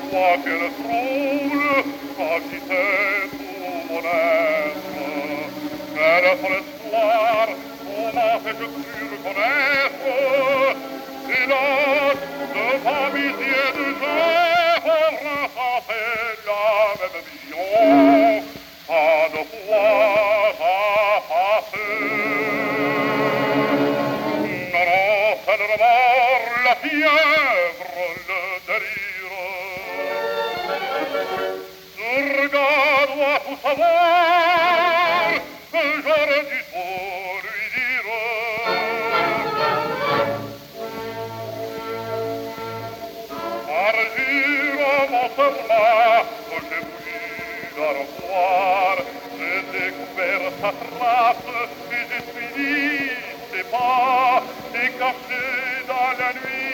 toi qu'elle trouble m'agitait tout mon être. Quel son espoir, comment ai-je pu reconnaître? Hélas, devant mes yeux de jour, ressentais la même vision, pas de fois à passer. Non, c'est le remords, la fièvre, le délire. Ce regard doit tout savoir, que j'aurais dû tout lui dire. Parjure mon serment, que j'ai voulu la revoir. J'ai découvert sa trace, et j'ai suivi ses pas, et caché dans la nuit.